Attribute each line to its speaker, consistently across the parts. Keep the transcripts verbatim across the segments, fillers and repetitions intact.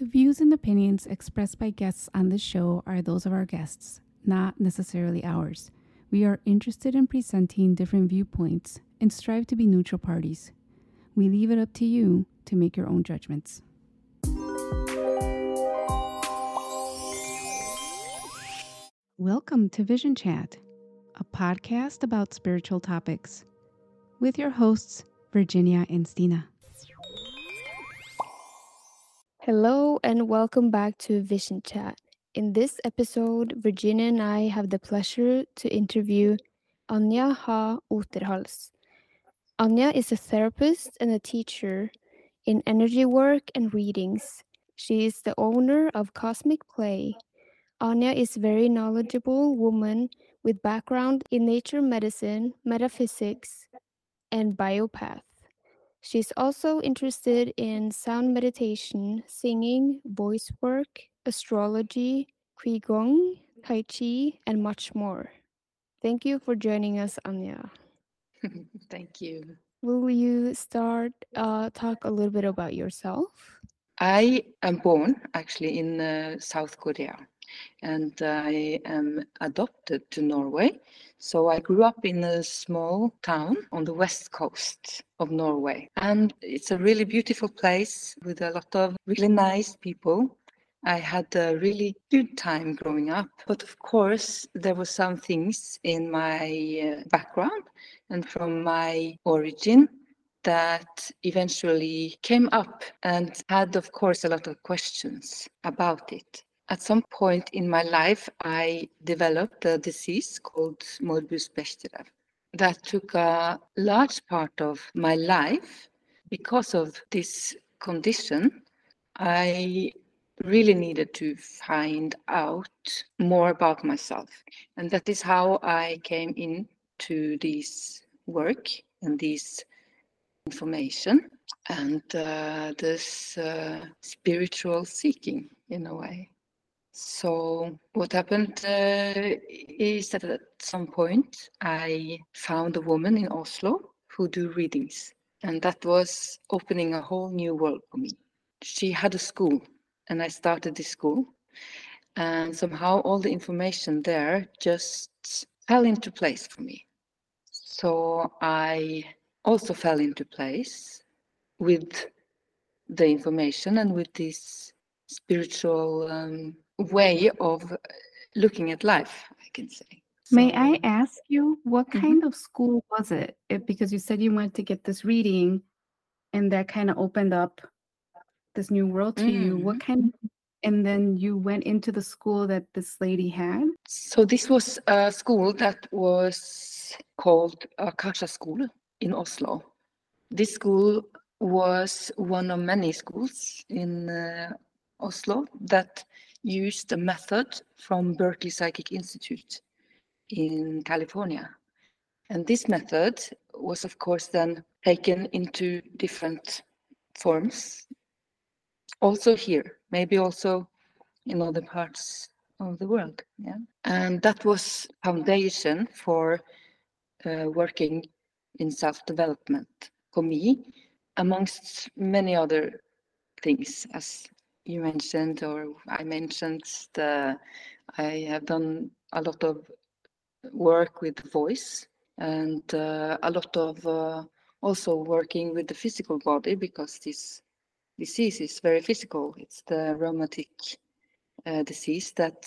Speaker 1: The views and opinions expressed by guests on this show are those of our guests, not necessarily ours. We are interested in presenting different viewpoints and strive to be neutral parties. We leave it up to you to make your own judgments. Welcome to Vision Chat, a podcast about spiritual topics, with your hosts, Virginia and Stina.
Speaker 2: Hello and welcome back to Vision Chat. In this episode, Virginia and I have the pleasure to interview Anja Ha Oterhals. Anja is a therapist and a teacher in energy work and readings. She is the owner of Cosmic Play. Anja is a very knowledgeable woman with background in nature medicine, metaphysics, and biopath. She's also interested in sound meditation, singing, voice work, astrology, Qigong, Tai Chi, and much more. Thank you for joining us, Anja.
Speaker 3: Thank you.
Speaker 2: Will you start uh talk a little bit about yourself?
Speaker 3: I am born actually in uh, South Korea, and I am adopted to Norway. So I grew up in a small town on the west coast of Norway. And it's a really beautiful place with a lot of really nice people. I had a really good time growing up. But of course, there were some things in my uh, background and from my origin that eventually came up and had, of course, a lot of questions about it. At some point in my life, I developed a disease called Morbus Bechterew that took a large part of my life. Because of this condition, I really needed to find out more about myself. And that is how I came into this work and this information and uh, this uh, spiritual seeking in a way. So what happened uh, is that at some point I found a woman in Oslo who do readings, and that was opening a whole new world for me. She had a school, and I started this school, and somehow all the information there just fell into place for me. So I also fell into place with the information and with this spiritual um, way of looking at life, I can say.
Speaker 1: May
Speaker 3: So,
Speaker 1: I ask you, what
Speaker 3: Mhm.
Speaker 1: kind of school was it? It? Because you said you went to get this reading and that kind of opened up this new world to you. What
Speaker 3: Mhm.
Speaker 1: kind of, and then you went into the school that this lady had?
Speaker 3: So this was a school that was called Akasha School in Oslo. This school was one of many schools in uh, Oslo that used a method from Berkeley Psychic Institute in California. And this method was, of course, then taken into different forms, also here, maybe also in other parts of the world. Yeah, and that was foundation for uh, working in self-development for me, amongst many other things, as you mentioned or I mentioned. The, I have done a lot of work with the voice and uh, a lot of uh, also working with the physical body, because this disease is very physical. It's the rheumatic uh, disease that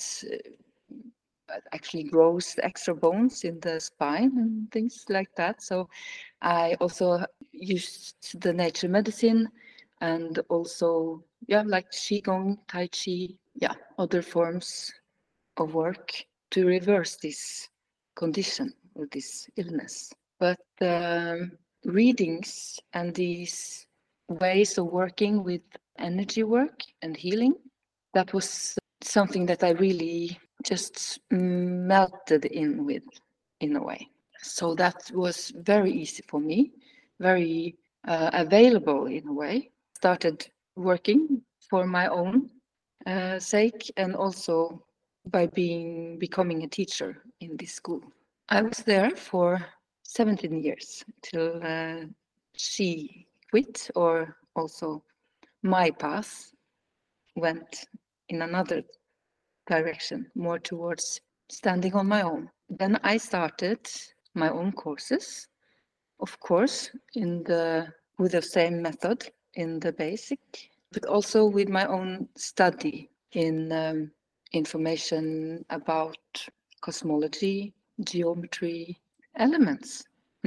Speaker 3: uh, actually grows extra bones in the spine and things like that. So I also used the nature medicine and also, yeah, like Qigong, Tai Chi, yeah, other forms of work to reverse this condition or this illness. But um, readings and these ways of working with energy work and healing, that was something that I really just melted in with in a way. So that was very easy for me, very uh, available in a way. Started working for my own uh, sake and also by being becoming a teacher in this school. I was there for seventeen years till uh, she quit, or also my path went in another direction, more towards standing on my own. Then I started my own courses, of course, in the with the same method in the basic, but also with my own study in um, information about cosmology, geometry, elements.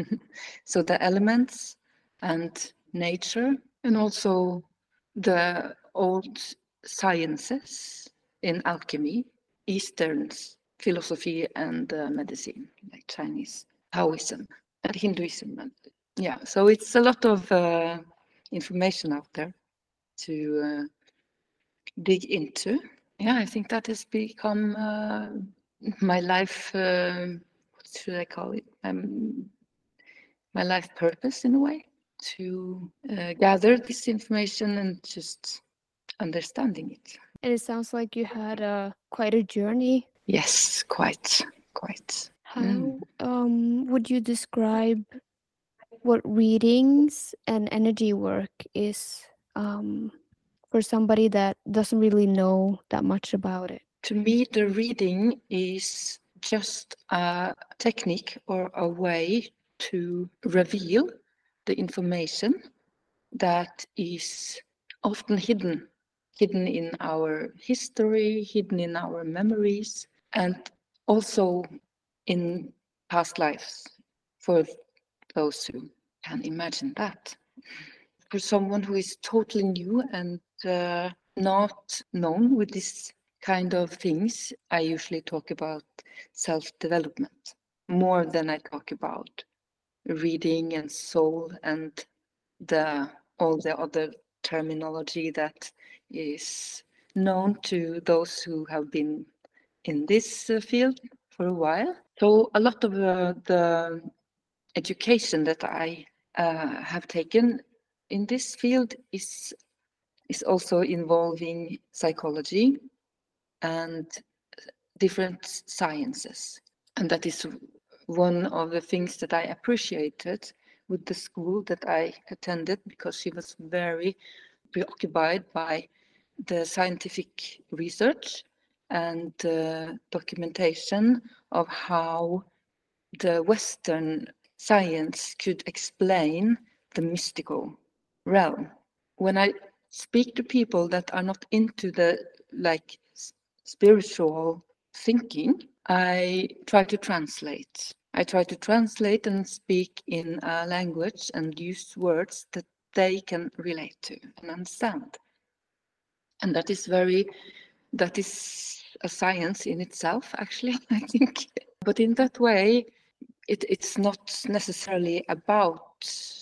Speaker 3: So the elements and nature, and also the old sciences in alchemy, Eastern philosophy and uh, medicine, like Chinese Taoism and Hinduism. And, yeah, so it's a lot of uh, information out there to uh, dig into. Yeah, I think that has become uh, my life. Uh, what should I call it? Um, my life purpose in a way, to uh, gather this information and just understanding it.
Speaker 2: And it sounds like you had a quite a journey.
Speaker 3: Yes, quite, quite.
Speaker 2: How
Speaker 3: Mm.
Speaker 2: um, would you describe what readings and energy work is um, for somebody that doesn't really know that much about it?
Speaker 3: To me, the reading is just a technique or a way to reveal the information that is often hidden, hidden in our history, hidden in our memories, and also in past lives, for those who can imagine that. For someone who is totally new and uh, not known with this kind of things, I usually talk about self-development more than I talk about reading and soul and the all the other terminology that is known to those who have been in this uh, field for a while. So a lot of uh, the education that I uh, have taken in this field is is also involving psychology and different sciences, and that is one of the things that I appreciated with the school that I attended, because she was very preoccupied by the scientific research and uh, documentation of how the Western science could explain the mystical realm. When I speak to people that are not into the like spiritual thinking, I try to translate. I try to translate and speak in a language and use words that they can relate to and understand. And that is very, that is a science in itself, actually, I think. But in that way, it, it's not necessarily about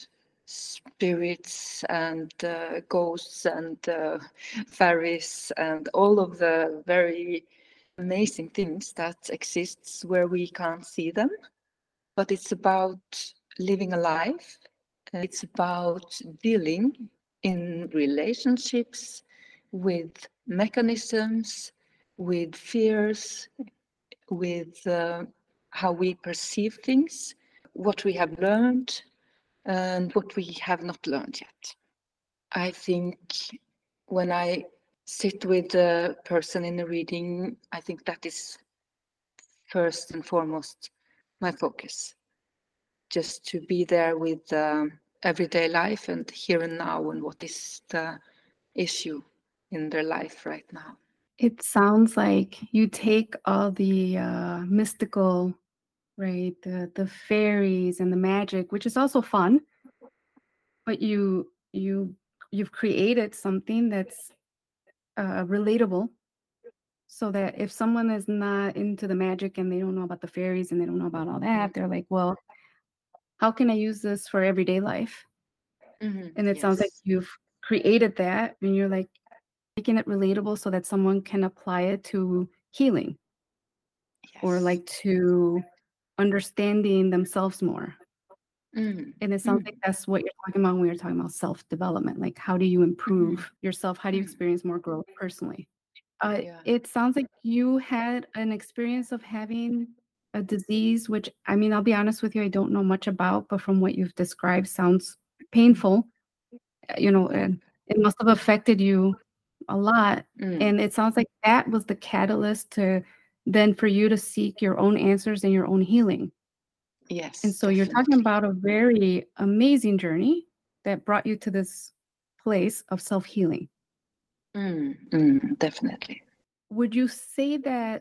Speaker 3: spirits and uh, ghosts and uh, fairies and all of the very amazing things that exists where we can't see them, but it's about living a life. It's about dealing in relationships with mechanisms, with fears, with uh, how we perceive things, what we have learned, and what we have not learned yet. I think when I sit with a person in a reading, I think that is first and foremost my focus. Just to be there with um, everyday life and here and now, and what is the issue in their life right now.
Speaker 1: It sounds like you take all the uh, mystical, right, the the fairies and the magic, which is also fun, but you you you've created something that's uh, relatable, so that if someone is not into the magic and they don't know about the fairies and they don't know about all that, they're like, well, how can I use this for everyday life?
Speaker 3: Mm-hmm.
Speaker 1: And it
Speaker 3: Yes.
Speaker 1: sounds like you've created that, and you're like making it relatable so that someone can apply it to healing.
Speaker 3: Yes.
Speaker 1: Or like to understanding themselves more.
Speaker 3: Mm.
Speaker 1: And it sounds
Speaker 3: Mm.
Speaker 1: like that's what you're talking about when you're talking about self-development. Like, how do you improve
Speaker 3: Mm-hmm.
Speaker 1: yourself? How do you
Speaker 3: Mm.
Speaker 1: experience more growth personally? Uh,
Speaker 3: Yeah.
Speaker 1: It sounds like you had an experience of having a disease, which, I mean, I'll be honest with you, I don't know much about, but from what you've described, sounds painful. Uh, You know, and it must have affected you a lot.
Speaker 3: Mm.
Speaker 1: And it sounds like that was the catalyst to then for you to seek your own answers and your own healing.
Speaker 3: Yes,
Speaker 1: And so you're talking
Speaker 3: definitely.
Speaker 1: about a very amazing journey that brought you to this place of self-healing.
Speaker 3: Mm, mm, definitely.
Speaker 1: Would you say that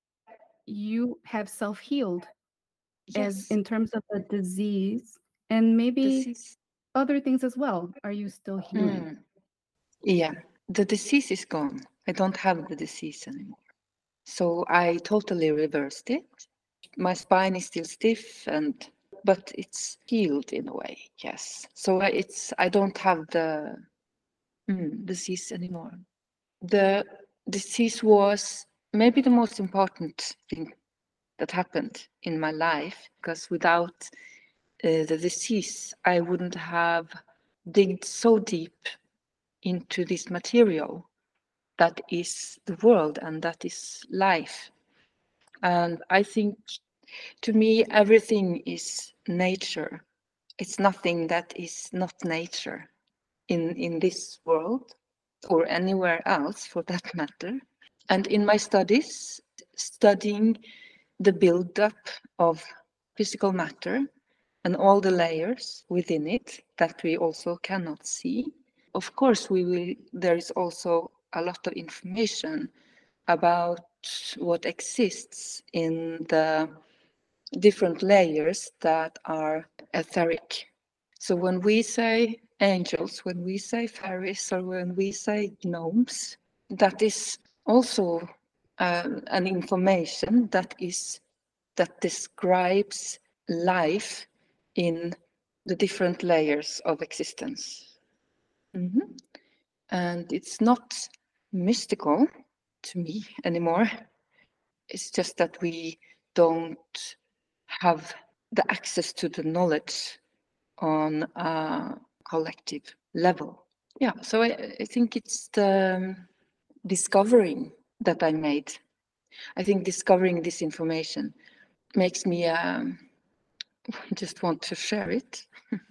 Speaker 1: you have self-healed as
Speaker 3: Yes,
Speaker 1: in terms of the disease and maybe
Speaker 3: disease.
Speaker 1: other things as well? Are you still healing?
Speaker 3: Mm, yeah, the disease is gone. I don't have the disease anymore. So I totally reversed it. My spine is still stiff, and but it's healed in a way. Yes. So I- it's I don't have the mm, disease anymore. The disease was maybe the most important thing that happened in my life, because without uh, the disease, I wouldn't have digged so deep into this material that is the world and that is life. And I think, to me, everything is nature. It's nothing that is not nature in, in this world or anywhere else for that matter. And in my studies, studying the buildup of physical matter and all the layers within it that we also cannot see. Of course, we will. There is also a lot of information about what exists in the different layers that are etheric. So when we say angels, when we say fairies, or when we say gnomes, that is also uh, an information that is that describes life in the different layers of existence. Mm-hmm. And it's not mystical to me anymore. It's just that we don't have the access to the knowledge on a collective level. Yeah, so I, I think it's the discovering that I made. I think discovering this information makes me um, just want to share it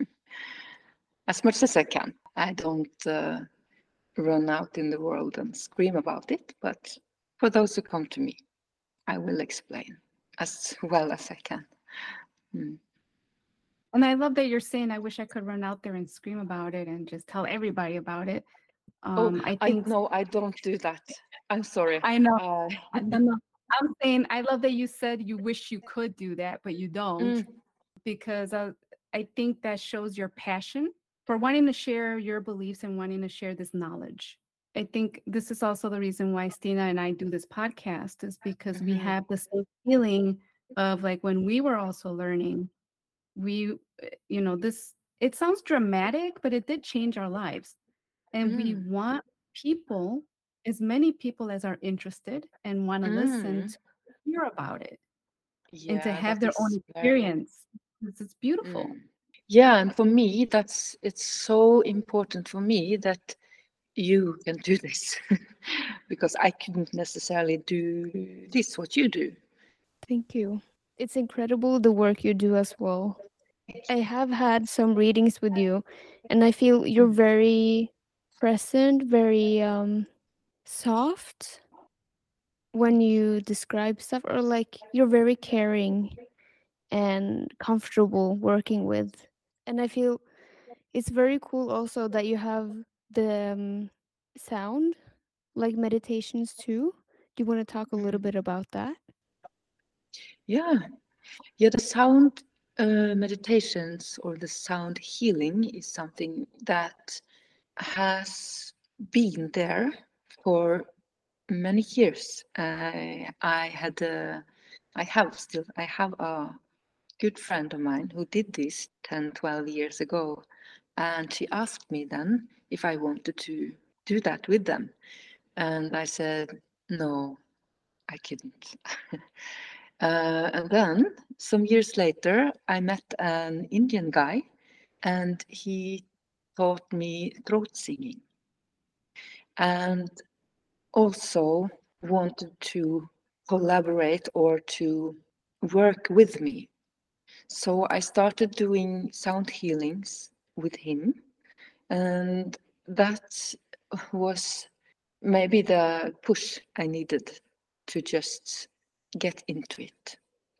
Speaker 3: as much as I can. I don't uh, run out in the world and scream about it, but for those who come to me, I will explain as well as I can. Mm.
Speaker 1: And I love that you're saying, I wish I could run out there and scream about it and just tell everybody about it. Um,
Speaker 3: Oh,
Speaker 1: I
Speaker 3: I
Speaker 1: think
Speaker 3: no, I don't do that. I'm sorry.
Speaker 1: I know.
Speaker 3: Uh,
Speaker 1: I don't know. I'm saying I love that you said you wish you could do that, but you don't,
Speaker 3: mm,
Speaker 1: because I, I think that shows your passion for wanting to share your beliefs and wanting to share this knowledge. I think this is also the reason why Stina and I do this podcast, is because we
Speaker 3: mhm,
Speaker 1: have the same feeling of like when we were also learning, we, uh, you know, this, it sounds dramatic, but it did change our lives. And we
Speaker 3: mm,
Speaker 1: want people, as many people as are interested and want to listen,
Speaker 3: mm.
Speaker 1: to hear about it and to
Speaker 3: Yeah,
Speaker 1: have
Speaker 3: that
Speaker 1: their
Speaker 3: is
Speaker 1: own
Speaker 3: very.
Speaker 1: experience. This is beautiful.
Speaker 3: Mm. Yeah, and for me, that's it's so important for me that you can do this because I couldn't necessarily do this what you do.
Speaker 2: Thank you. It's incredible the work you do as well. I have had some readings with you, and I feel you're
Speaker 3: Mm.
Speaker 2: very present, very um soft when you describe stuff, or like you're very caring and comfortable working with. And I feel it's very cool also that you have the um, sound, like meditations too. Do you want to talk a little
Speaker 3: Mm.
Speaker 2: bit about that?
Speaker 3: Yeah, yeah. The sound uh, meditations or the sound healing is something that has been there for many years. I I had a, I have still, I have a good friend of mine who did this ten, twelve years ago. And she asked me then if I wanted to do that with them. And I said, no, I couldn't. uh, and then some years later, I met an Indian guy and he taught me throat singing and also wanted to collaborate or to work with me. So I started doing sound healings with him, and that was maybe the push I needed to just get into it.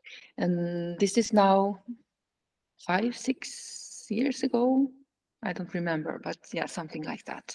Speaker 3: And this is now five, six years ago. I don't remember, but yeah, something like that.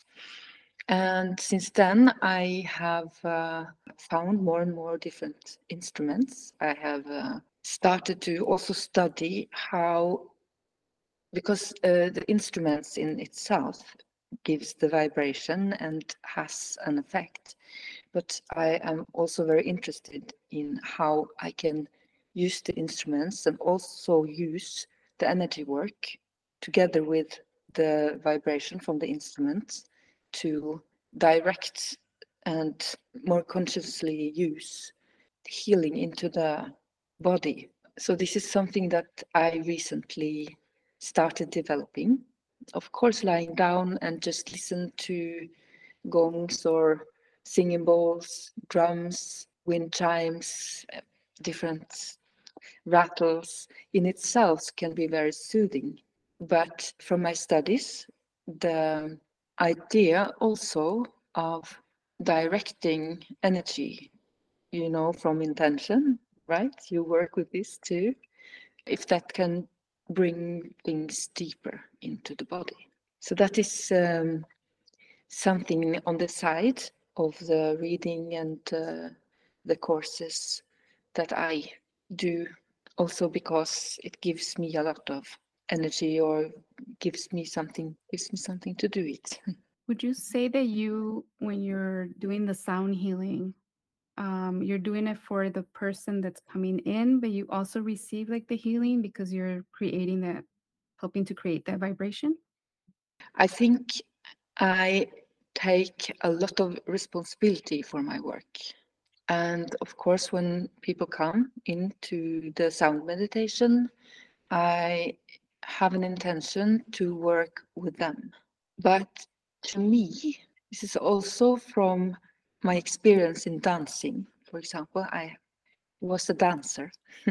Speaker 3: And since then, I have uh, found more and more different instruments. I have uh, started to also study how, because uh, the instruments in itself gives the vibration and has an effect. But I am also very interested in how I can use the instruments and also use the energy work together with the vibration from the instruments to direct and more consciously use healing into the body. So this is something that I recently started developing. Of course, lying down and just listen to gongs or singing bowls, drums, wind chimes, different rattles in itself can be very soothing. But from my studies, the idea also of directing energy, you know, from intention, right? You work with this too. If that can bring things deeper into the body. So that is um, something on the side of the reading and uh, the courses that I do, also because it gives me a lot of energy or gives me something gives me something to do it.
Speaker 1: Would you say that you, when you're doing the sound healing, um, you're doing it for the person that's coming in, but you also receive like the healing because you're creating that, helping to create that vibration?
Speaker 3: I think I take a lot of responsibility for my work. And of course, when people come into the sound meditation, I have an intention to work with them. But to me, this is also from my experience in dancing. For example, I was a dancer.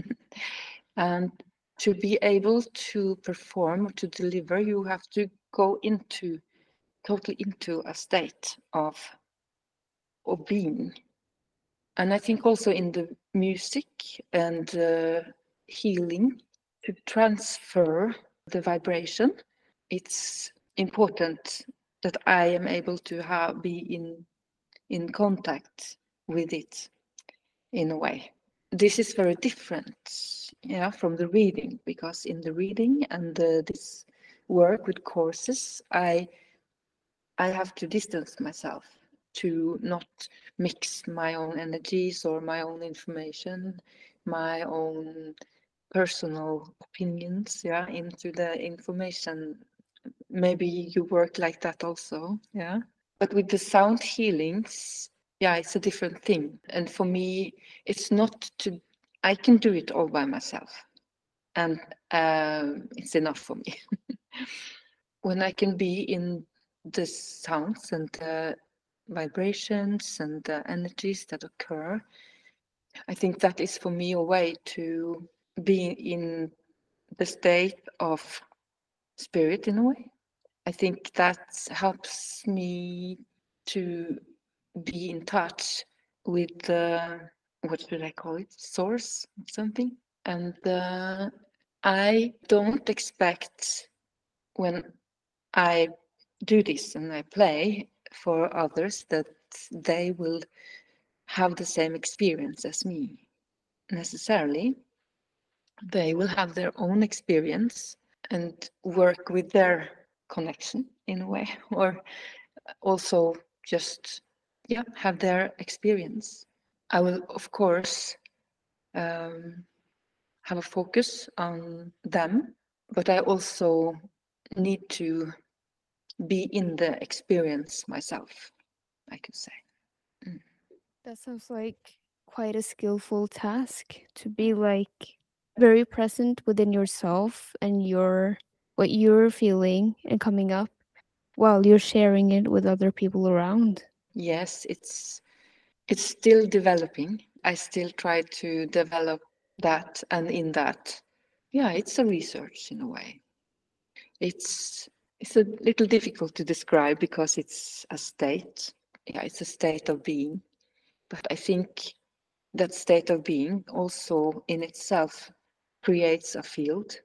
Speaker 3: And to be able to perform or to deliver, you have to go into totally into a state of of being. And I think also in the music and uh, healing, to transfer the vibration, it's important that I am able to have be in in contact with it in a way. This is very different, yeah, from the reading, because in the reading and uh, this work with courses, I I have to distance myself to not mix my own energies or my own information, my own personal opinions, yeah, into the information. Maybe you work like that also, yeah. But with the sound healings, yeah, it's a different thing. And for me, it's not to, I can do it all by myself. And um, it's enough for me. When I can be in the sounds and the vibrations and the energies that occur, I think that is for me a way to be in the state of spirit in a way. I think that helps me to be in touch with the, what should I call it, source or something. And uh, I don't expect when I do this and I play for others that they will have the same experience as me necessarily. They will have their own experience and work with their connection in a way, or also just, yeah, have their experience. I will, of course, um, have a focus on them, but I also need to be in the experience myself, I could say. Mm.
Speaker 2: That sounds like quite a skillful task to be like very present within yourself and your what you're feeling and coming up while you're sharing it with other people around.
Speaker 3: Yes, it's it's still developing. I still try to develop that, and in that, yeah, it's a research in a way. It's it's a little difficult to describe because it's a state. yeah, it's a state of being. But I think that state of being also in itself creates a field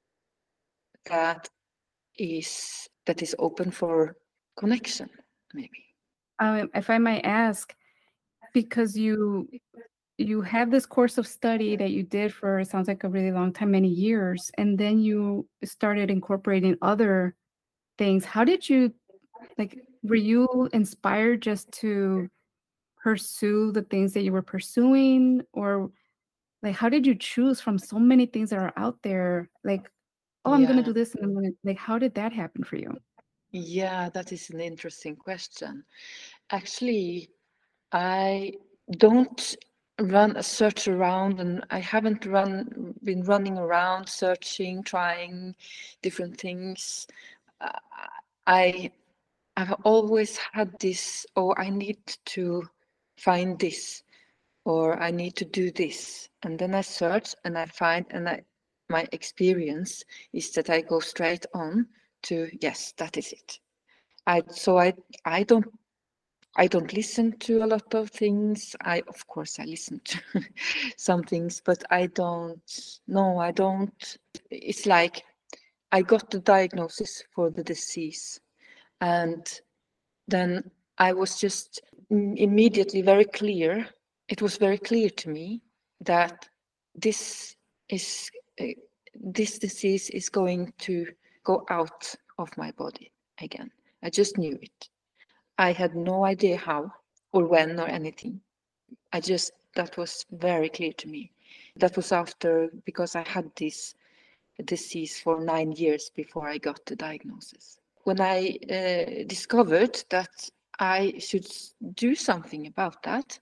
Speaker 3: that is that is open for connection, maybe.
Speaker 1: Um, if I might ask, because you you have this course of study that you did for, it sounds like, a really long time, many years, and then you started incorporating other things. How did you, like, were you inspired just to pursue the things that you were pursuing, or like how did you choose from so many things that are out there? Like, oh, I'm gonna
Speaker 3: Yeah,
Speaker 1: do this, and I'm gonna, like, how did that happen for you?
Speaker 3: yeah, that is an interesting question. Actually, I don't run a search around, and I haven't run been running around searching, trying different things. Uh, I I've always had this, oh, I need to find this, or I need to do this, and then I search and I find, and I my experience is that I go straight on to yes, that is it. I so I I don't I don't listen to a lot of things. I, of course, I listen to some things, but I don't, no, I don't. It's like I got the diagnosis for the disease, and then I was just immediately very clear. It was very clear to me that this is, uh, this disease is going to go out of my body again. I just knew it. I had no idea how or when or anything. I just, that was very clear to me. That was after, because I had this disease for nine years before I got the diagnosis. When I uh, discovered that I should do something about that,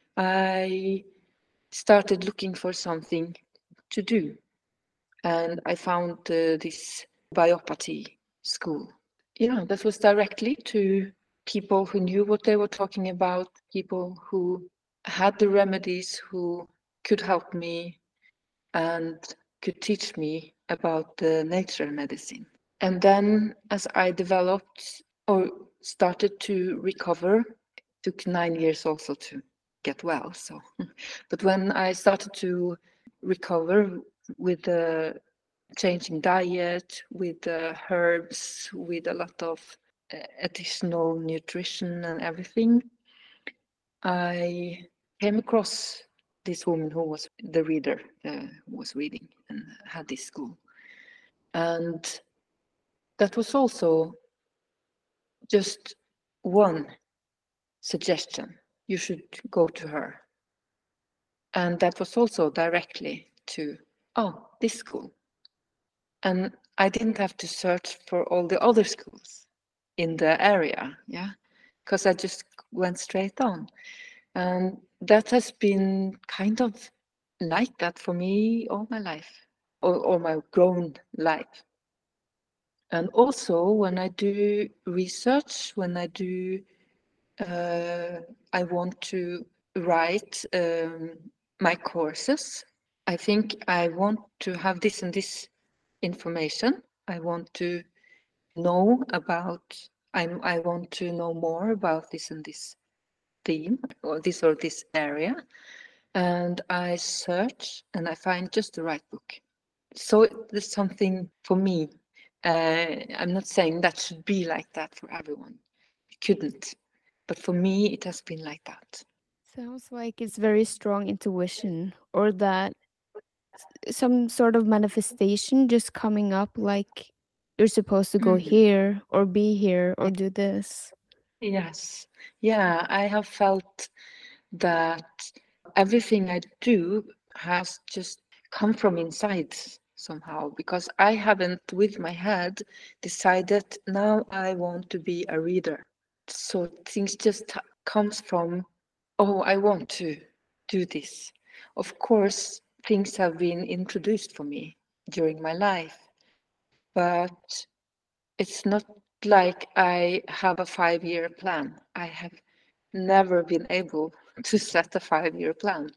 Speaker 3: I started looking for something to do. And I found uh, this biopathy school. Yeah, that was directly to people who knew what they were talking about, people who had the remedies, who could help me and could teach me about the natural medicine. And then as I developed or started to recover, it took nine years also to get well. So, but when I started to recover with the changing diet, with the herbs, with a lot of uh, additional nutrition and everything, I came across this woman who was the reader, uh, who was reading and had this school. And that was also just one suggestion. You should go to her. And that was also directly to, oh, this school. And I didn't have to search for all the other schools in the area, yeah, because I just went straight on. And that has been kind of like that for me all my life, or, or my grown life. And also when I do research, when I do, uh, I want to write um, my courses, I think I want to have this and this information. I want to know about, I'm, I want to know more about this and this theme, or this or this area. And I search and I find just the right book. So there's something for me. Uh, I'm not saying that should be like that for everyone. It couldn't. But for me, it has been like that.
Speaker 2: Sounds like it's very strong intuition, or that s- some sort of manifestation just coming up, like you're supposed to go
Speaker 3: Mm.
Speaker 2: here or be here or do this.
Speaker 3: Yes. Yeah, I have felt that everything I do has just come from inside somehow, because I haven't with my head decided now I want to be a reader. So things just comes from, oh, I want to do this. Of course, things have been introduced for me during my life, but it's not like I have a five-year plan. I have never been able to set a five-year plan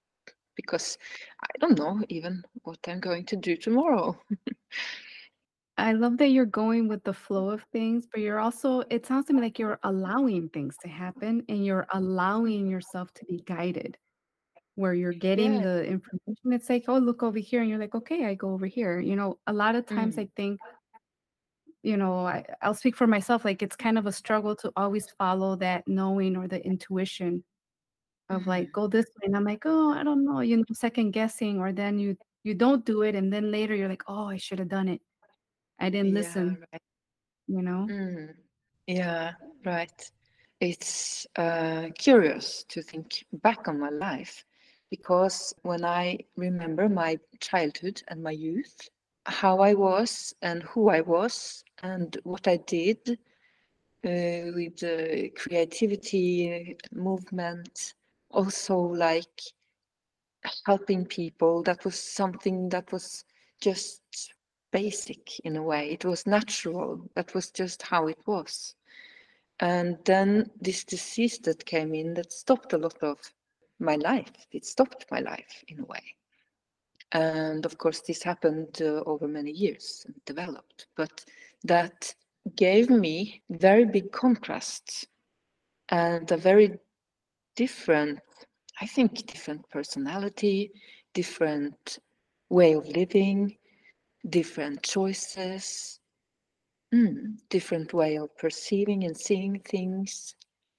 Speaker 3: because I don't know even what I'm going to do tomorrow.
Speaker 1: I love that you're going with the flow of things, but you're also it sounds to me like you're allowing things to happen and you're allowing yourself to be guided, where you're getting
Speaker 3: Yeah.
Speaker 1: the information. It's like, "Oh, look over here," and you're like, "Okay, I go over here." You know, a lot of times
Speaker 3: Mm.
Speaker 1: I think, you know, I I'll speak for myself, like, it's kind of a struggle to always follow that knowing or the intuition of,
Speaker 3: Mm.
Speaker 1: like, "Go this way," and I'm like, "Oh, I don't know," you know, second guessing, or then you you don't do it, and then later you're like, "Oh, I should have done it. I didn't
Speaker 3: Yeah,
Speaker 1: listen,"
Speaker 3: right.
Speaker 1: you know?
Speaker 3: Mm. Yeah, right. It's uh, curious to think back on my life because when I remember my childhood and my youth, how I was and who I was and what I did uh, with uh, creativity, movement, also like helping people, that was something that was just basic in a way. It was natural. That was just how it was. And then this disease that came in that stopped a lot of my life. It stopped my life in a way. And of course, this happened uh, over many years and developed. But that gave me very big contrasts and a very different, I think, different personality, different way of living, different choices, mm, different way of perceiving and seeing things.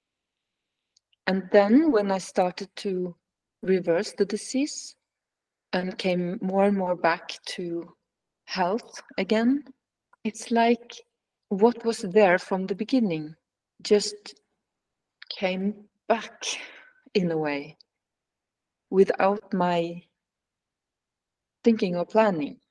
Speaker 3: And then when I started to reverse the disease and came more and more back to health again, it's like what was there from the beginning just came back in a way without my thinking or planning.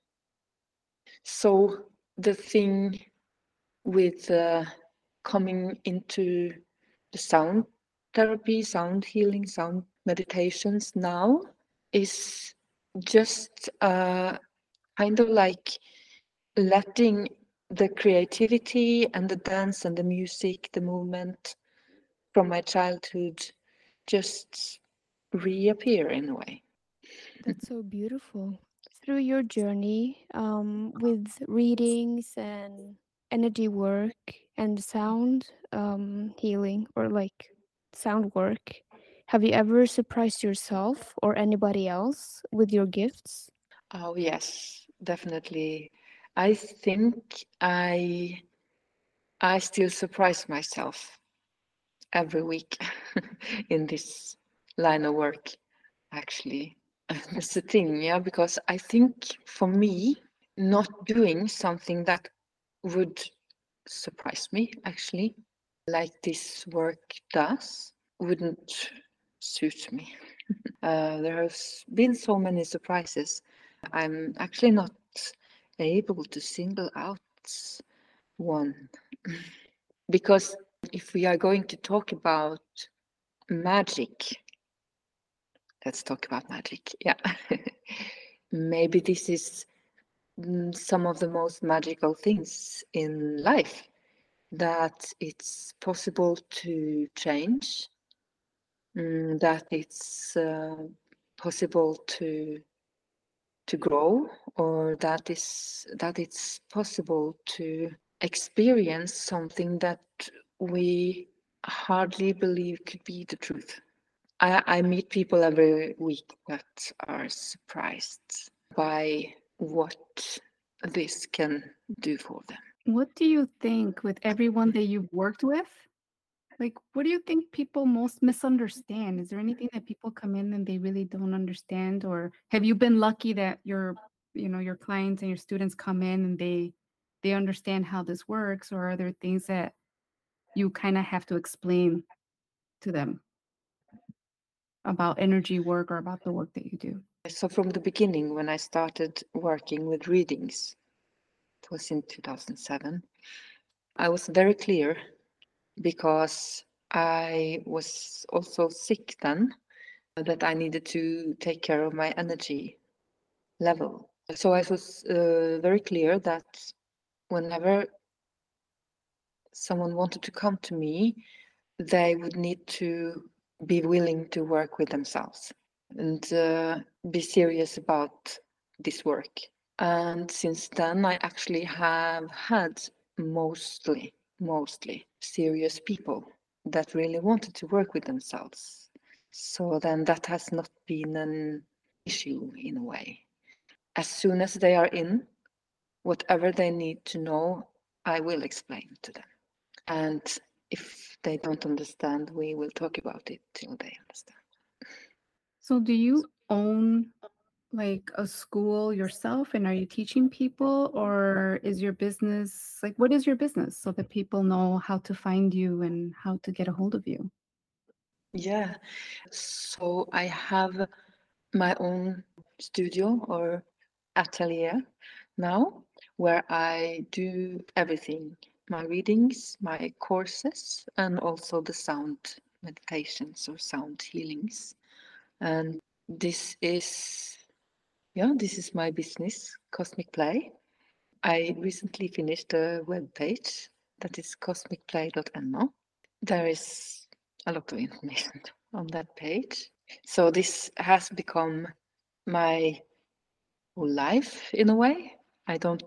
Speaker 3: So the thing with uh, coming into the sound therapy, sound healing, sound meditations now is just uh, kind of like letting the creativity and the dance and the music, the movement from my childhood just reappear in a way.
Speaker 2: That's so beautiful. Through your journey um, with readings and energy work and sound um, healing or like sound work, have you ever surprised yourself or anybody else with your gifts?
Speaker 3: Oh, yes, definitely. I think I I still surprise myself every week in this line of work, actually. That's the thing, yeah, because I think for me, not doing something that would surprise me, actually, like this work does, wouldn't suit me. Uh, there has been so many surprises. I'm actually not able to single out one because if we are going to talk about magic, let's talk about magic. Yeah. Maybe this is mm, some of the most magical things in life, that it's possible to change, mm, that it's uh, possible to to grow, or that is that it's possible to experience something that we hardly believe could be the truth. I, I meet people every week that are surprised by what this can do for them.
Speaker 1: What do you think with everyone that you've worked with? Like, what do you think people most misunderstand? Is there anything that people come in and they really don't understand? Or have you been lucky that your, you know, your clients and your students come in and they they understand how this works? Or are there things that you kind of have to explain to them about energy work or about the work that you do?
Speaker 3: So from the beginning, when I started working with readings, it was in two thousand seven, I was very clear because I was also sick then, that I needed to take care of my energy level. So I was uh, very clear that whenever someone wanted to come to me, they would need to be willing to work with themselves and uh, be serious about this work. And since then, I actually have had mostly, mostly serious people that really wanted to work with themselves. So then that has not been an issue in a way. As soon as they are in, whatever they need to know, I will explain to them. And if they don't understand, we will talk about it till they understand.
Speaker 1: So do you own like a school yourself, and are you teaching people, or is your business like, what is your business so that people know how to find you and how to get a hold of you?
Speaker 3: Yeah, so I have my own studio or atelier now where I do everything, my readings, my courses, and also the sound meditations or sound healings. And this is, yeah, this is my business, Cosmic Play. I recently finished a web page that is cosmic play dot n o. There is a lot of information on that page. So this has become my whole life in a way. I don't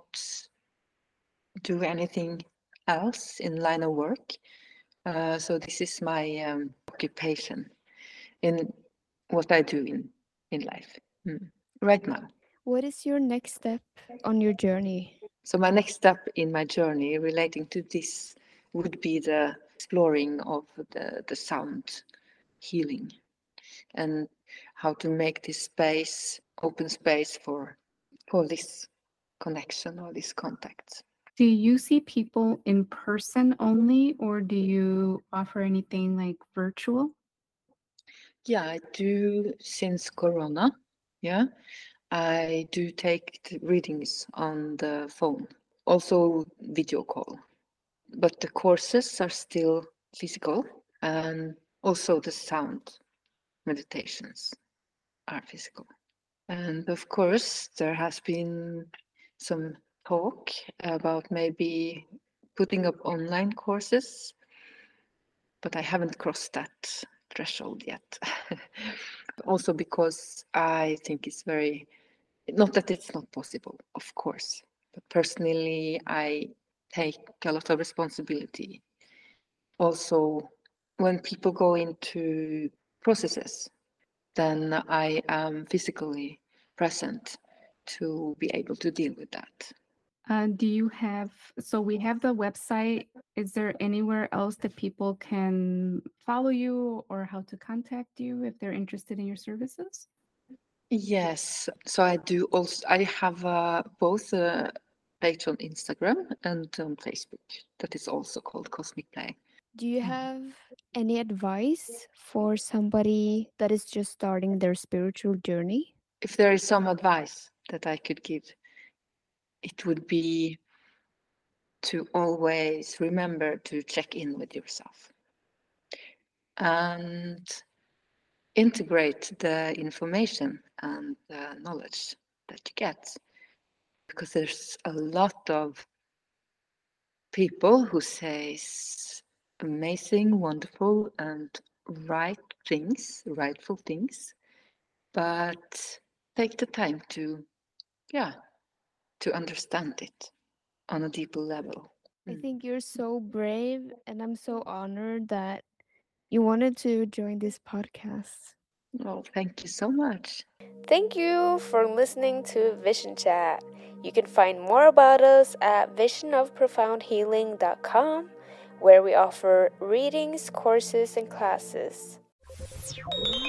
Speaker 3: do anything else in line of work. Uh, so this is my um, occupation in what I do in, in life mm. right now.
Speaker 2: What is your next step on your journey?
Speaker 3: So my next step in my journey relating to this would be the exploring of the, the sound healing and how to make this space, open space for, for this connection or this contact.
Speaker 1: Do you see people in person only, or do you offer anything like virtual?
Speaker 3: Yeah, I do since Corona. Yeah, I do take the readings on the phone, also video call. But the courses are still physical, and also the sound meditations are physical. And of course, there has been some talk about maybe putting up online courses, but I haven't crossed that threshold yet. Also because I think it's very, not that it's not possible, of course, but personally, I take a lot of responsibility. Also, when people go into processes, then I am physically present to be able to deal with that.
Speaker 1: Uh, do you have, so we have the website. Is there anywhere else that people can follow you or how to contact you if they're interested in your services?
Speaker 3: Yes, so I do also, I have uh, both a page on Instagram and on Facebook that is also called Cosmic Play.
Speaker 2: Do you have any advice for somebody that is just starting their spiritual journey?
Speaker 3: If there is some advice that I could give, it would be to always remember to check in with yourself and integrate the information and the knowledge that you get. Because there's a lot of people who say amazing, wonderful, and right things, rightful things, but take the time to, yeah, to understand it on a deeper level.
Speaker 2: I think you're so brave, and I'm so honored that you wanted to join this podcast.
Speaker 3: Oh, thank you so much.
Speaker 2: Thank you for listening to Vision Chat. You can find more about us at vision of profound healing dot com, where we offer readings, courses, and classes.